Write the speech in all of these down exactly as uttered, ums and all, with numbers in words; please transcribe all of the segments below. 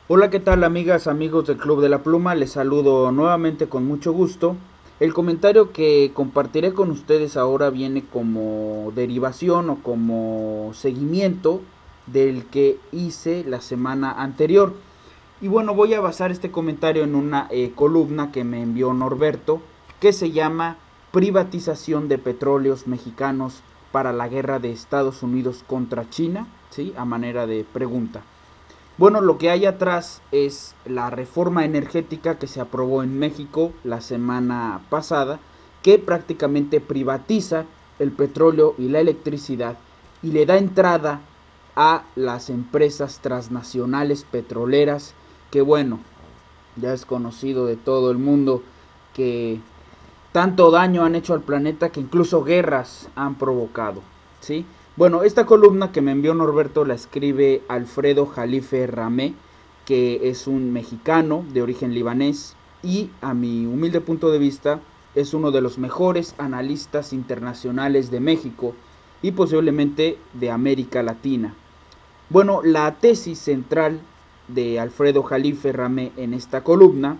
Hola, ¿qué tal amigas, amigos del Club de la Pluma? Les saludo nuevamente con mucho gusto. El comentario que compartiré con ustedes ahora viene como derivación o como seguimiento del que hice la semana anterior. Y bueno, voy a basar este comentario en una eh, columna que me envió Norberto, que se llama Privatización de petróleos mexicanos para la guerra de Estados Unidos contra China, ¿sí? A manera de pregunta. Bueno, lo que hay atrás es la reforma energética que se aprobó en México la semana pasada, que prácticamente privatiza el petróleo y la electricidad y le da entrada a las empresas transnacionales petroleras, que bueno, ya es conocido de todo el mundo que tanto daño han hecho al planeta que incluso guerras han provocado, ¿sí? Bueno, esta columna que me envió Norberto la escribe Alfredo Jalife Ramé, que es un mexicano de origen libanés y a mi humilde punto de vista es uno de los mejores analistas internacionales de México y posiblemente de América Latina. Bueno, la tesis central de Alfredo Jalife Ramé en esta columna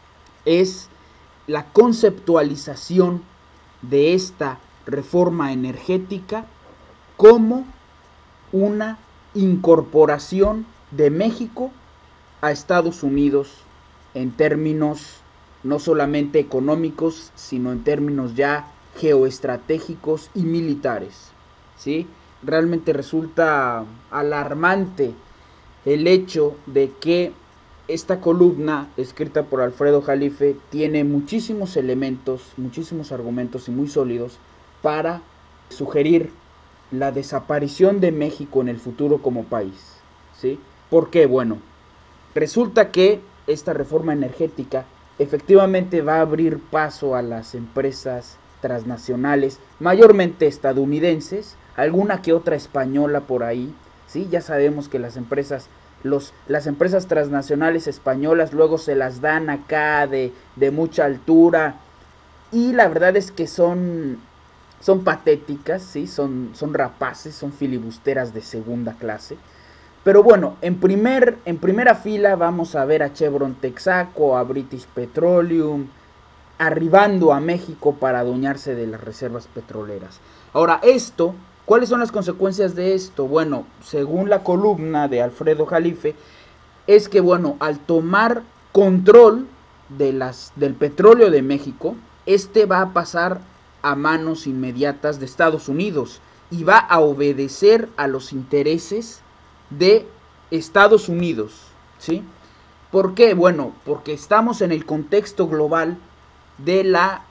es la conceptualización de esta reforma energética como una incorporación de México a Estados Unidos en términos no solamente económicos, sino en términos ya geoestratégicos y militares, ¿sí? Realmente resulta alarmante el hecho de que esta columna escrita por Alfredo Jalife tiene muchísimos elementos, muchísimos argumentos y muy sólidos para sugerir la desaparición de México en el futuro como país, ¿sí? ¿Por qué? Bueno, resulta que esta reforma energética efectivamente va a abrir paso a las empresas transnacionales, mayormente estadounidenses, alguna que otra española por ahí, ¿sí? Ya sabemos que las empresas, los, las empresas transnacionales españolas luego se las dan acá de, de mucha altura y la verdad es que son, son patéticas, ¿sí? Son, son rapaces, son filibusteras de segunda clase. Pero bueno, en, primer, en primera fila vamos a ver a Chevron Texaco, a British Petroleum, arribando a México para adueñarse de las reservas petroleras. Ahora, esto, ¿cuáles son las consecuencias de esto? Bueno, según la columna de Alfredo Jalife, es que, bueno, al tomar control de las, del petróleo de México, este va a pasar a manos inmediatas de Estados Unidos y va a obedecer a los intereses de Estados Unidos, ¿sí? ¿Por qué? Bueno, porque estamos en el contexto global de la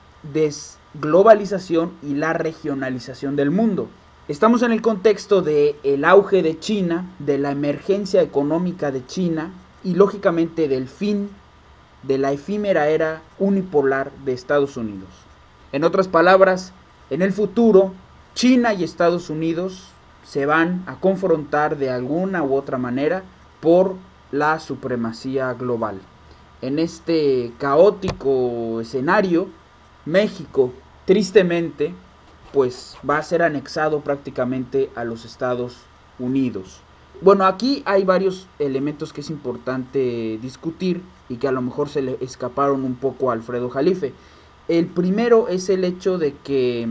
desglobalización y la regionalización del mundo. Estamos en el contexto del el auge de China, de la emergencia económica de China y lógicamente del fin de la efímera era unipolar de Estados Unidos. En otras palabras, en el futuro, China y Estados Unidos se van a confrontar de alguna u otra manera por la supremacía global. En este caótico escenario, México, tristemente, pues va a ser anexado prácticamente a los Estados Unidos. Bueno, aquí hay varios elementos que es importante discutir y que a lo mejor se le escaparon un poco a Alfredo Jalife. El primero es el hecho de que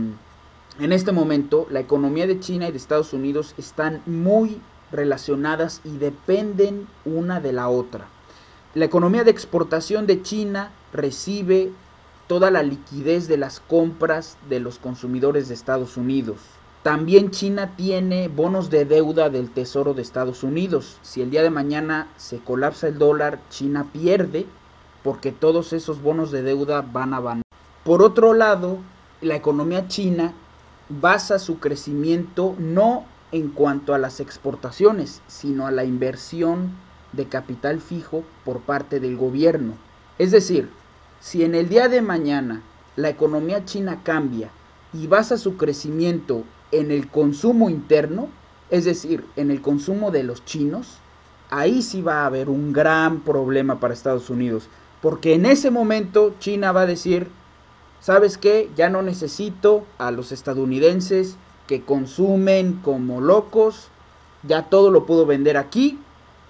en este momento la economía de China y de Estados Unidos están muy relacionadas y dependen una de la otra. La economía de exportación de China recibe toda la liquidez de las compras de los consumidores de Estados Unidos. También China tiene bonos de deuda del Tesoro de Estados Unidos. Si el día de mañana se colapsa el dólar, China pierde porque todos esos bonos de deuda van a vanar. Por otro lado, la economía china basa su crecimiento no en cuanto a las exportaciones, sino a la inversión de capital fijo por parte del gobierno. Es decir, si en el día de mañana la economía china cambia y basa su crecimiento en el consumo interno, es decir, en el consumo de los chinos, ahí sí va a haber un gran problema para Estados Unidos, porque en ese momento China va a decir, ¿sabes qué? Ya no necesito a los estadounidenses que consumen como locos, ya todo lo puedo vender aquí,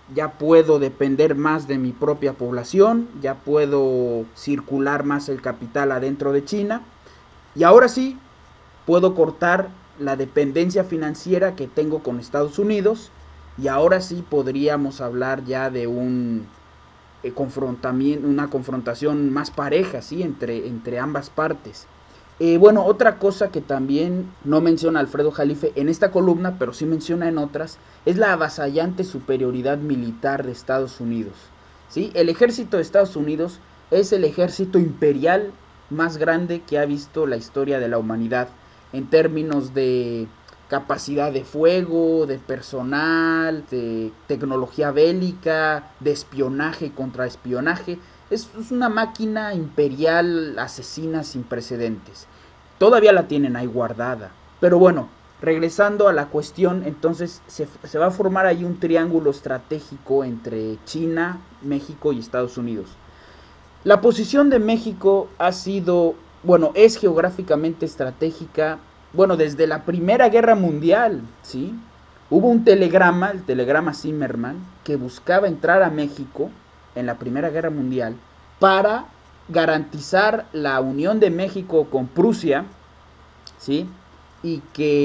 ya puedo depender más de mi propia población, ya puedo circular más el capital adentro de China y ahora sí puedo cortar la dependencia financiera que tengo con Estados Unidos y ahora sí podríamos hablar ya de un eh, confrontamiento, una confrontación más pareja, ¿sí? entre, entre ambas partes. Eh, bueno, otra cosa que también no menciona Alfredo Jalife en esta columna, pero sí menciona en otras, es la avasallante superioridad militar de Estados Unidos. ¿Sí? El ejército de Estados Unidos es el ejército imperial más grande que ha visto la historia de la humanidad en términos de capacidad de fuego, de personal, de tecnología bélica, de espionaje y contraespionaje. Es, es una máquina imperial asesina sin precedentes. Todavía la tienen ahí guardada. Pero bueno, regresando a la cuestión, entonces se, se va a formar ahí un triángulo estratégico entre China, México y Estados Unidos. La posición de México ha sido, bueno, es geográficamente estratégica, bueno, desde la Primera Guerra Mundial, ¿sí? Hubo un telegrama, el telegrama Zimmerman, que buscaba entrar a México en la Primera Guerra Mundial para garantizar la unión de México con Prusia, ¿sí? Y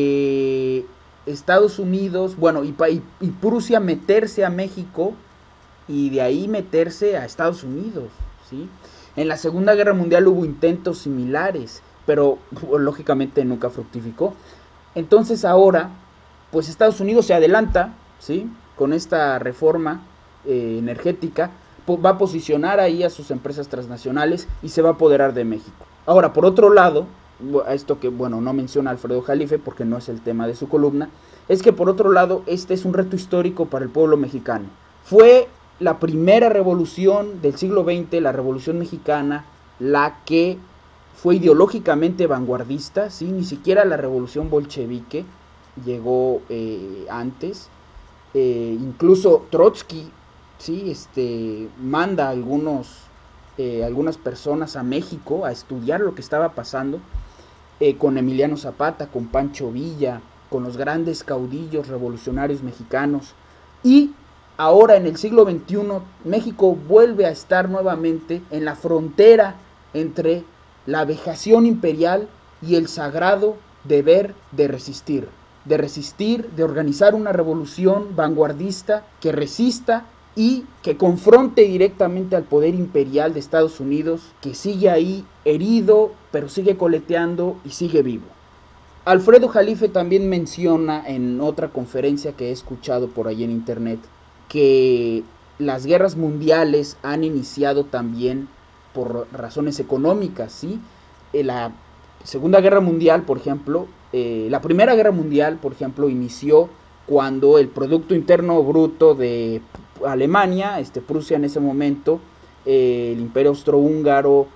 que Estados Unidos, bueno, y, y, y Prusia meterse a México y de ahí meterse a Estados Unidos, ¿sí? En la Segunda Guerra Mundial hubo intentos similares, pero lógicamente nunca fructificó. Entonces ahora, pues Estados Unidos se adelanta, ¿sí? Con esta reforma eh, energética, va a posicionar ahí a sus empresas transnacionales y se va a apoderar de México. Ahora, por otro lado, esto que, bueno, no menciona Alfredo Jalife porque no es el tema de su columna, es que por otro lado, este es un reto histórico para el pueblo mexicano. Fue la primera revolución del siglo veinte, la Revolución Mexicana, la que fue ideológicamente vanguardista, ¿sí? Ni siquiera la revolución bolchevique llegó eh, antes. Eh, incluso Trotsky, ¿sí? este, manda a algunos, eh, algunas personas a México a estudiar lo que estaba pasando eh, con Emiliano Zapata, con Pancho Villa, con los grandes caudillos revolucionarios mexicanos. Y ahora en el siglo veintiuno, México vuelve a estar nuevamente en la frontera entre la vejación imperial y el sagrado deber de resistir. De resistir, de organizar una revolución vanguardista que resista y que confronte directamente al poder imperial de Estados Unidos, que sigue ahí herido, pero sigue coleteando y sigue vivo. Alfredo Jalife también menciona en otra conferencia que he escuchado por ahí en internet que las guerras mundiales han iniciado también por razones económicas, ¿sí? La Segunda Guerra Mundial, por ejemplo, eh, la Primera Guerra Mundial, por ejemplo, inició cuando el Producto Interno Bruto de Alemania, este, Prusia en ese momento, eh, el Imperio Austrohúngaro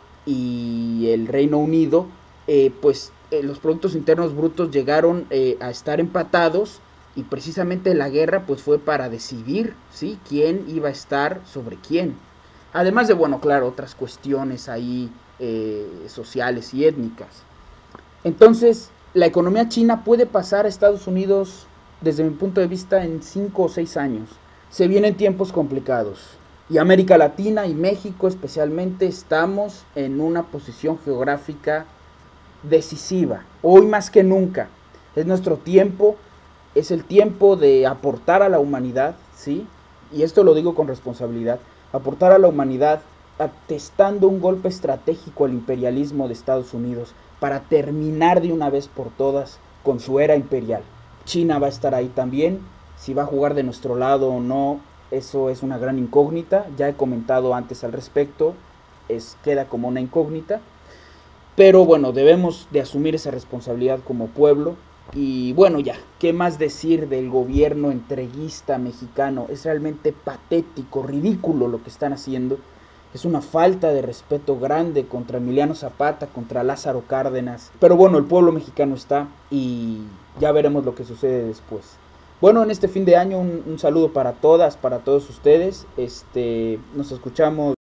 y el Reino Unido, eh, pues eh, los Productos Internos Brutos llegaron eh, a estar empatados y precisamente la guerra pues fue para decidir, ¿sí? quién iba a estar sobre quién. Además de, bueno, claro, otras cuestiones ahí eh, sociales y étnicas. Entonces, la economía china puede pasar a Estados Unidos, desde mi punto de vista, en cinco o seis años. Se vienen tiempos complicados. Y América Latina y México especialmente estamos en una posición geográfica decisiva. Hoy más que nunca. Es nuestro tiempo, es el tiempo de aportar a la humanidad, ¿sí? Y esto lo digo con responsabilidad. Aportar a la humanidad atestando un golpe estratégico al imperialismo de Estados Unidos para terminar de una vez por todas con su era imperial. China va a estar ahí también, si va a jugar de nuestro lado o no, eso es una gran incógnita, ya he comentado antes al respecto, es, queda como una incógnita, pero bueno, debemos de asumir esa responsabilidad como pueblo. Y bueno, ya, ¿qué más decir del gobierno entreguista mexicano? Es realmente patético, ridículo lo que están haciendo. Es una falta de respeto grande contra Emiliano Zapata, contra Lázaro Cárdenas. Pero bueno, el pueblo mexicano está y ya veremos lo que sucede después. Bueno, en este fin de año un, un saludo para todas, para todos ustedes. Este, nos escuchamos.